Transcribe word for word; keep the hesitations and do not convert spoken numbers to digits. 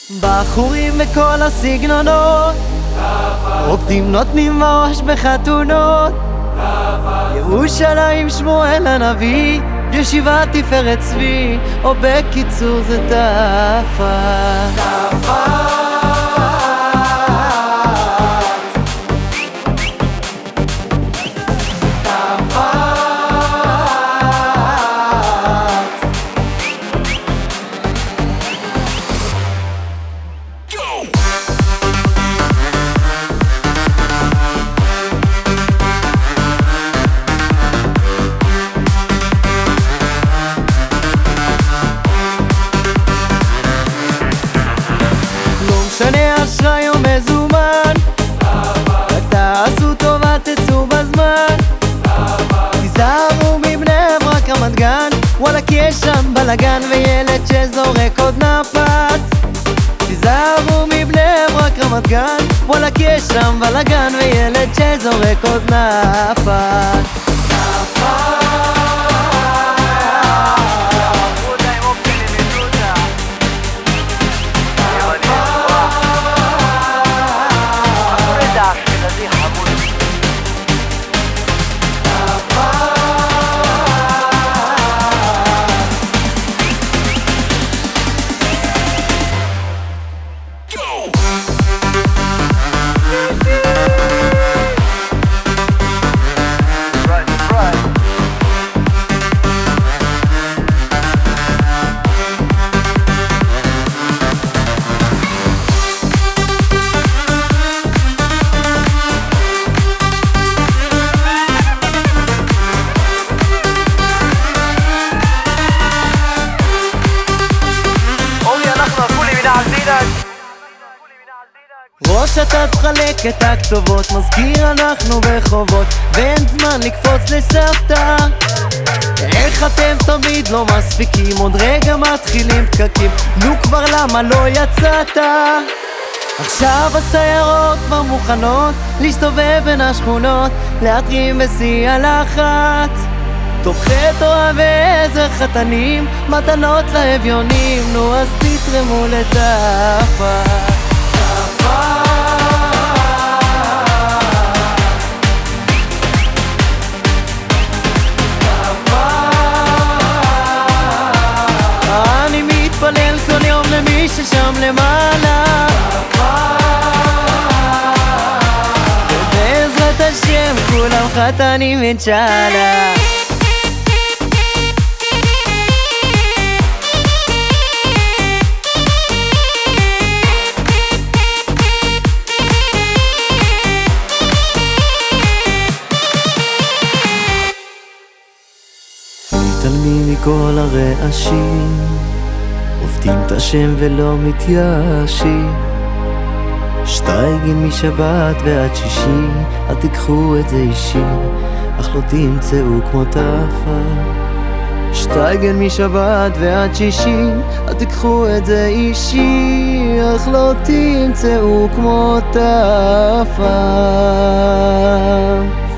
בחורים בכל הסגנונות, רוקדים נותנים בראש בחתונות. ירושלים שמואל הנביא, ישיבת תפארת צבי, או בקיצור זה תפת. משנה אשראי או מזומן, רק תעשו טובה תצאו בזמן. תיזהרו מבני ברק רמת גן, וואלה כי יש שם בלגן וילד שזורק עוד נפץ. תיזהרו מבני ברק רמת גן, וואלה כי יש שם בלגן וילד שזורק עוד נפץ. ראש אתה תחלק את הכתובות, מזכיר אנחנו בחובות, ואין זמן לקפוץ לסבתא. איך אתם תמיד לא מספיקים, עוד רגע מתחילים פקקים, נו כבר למה לא יצאת? עכשיו הסיירות כבר מוכנות להסתובב בין השכונות, להתרים בשיא הלחץ. תומכי תורה ועזר חתנים, מתנות לאביונים, נו אז תתרמו לתפת. אני מתפלל כל יום למי ששם למעלה, ובעזרת השם כולם חתנים אינשאללה. מתעלמים מכל הרעשים, עובדים את השם ולא מתייאשים. שטייגן משבת ועד שישי, אל תיקחו את זה אישי, אך לא תמצאו כמו תפת. שטייגן משבת ועד שישי, אל תיקחו את זה אישי, אך לא תמצאו כמו תפת.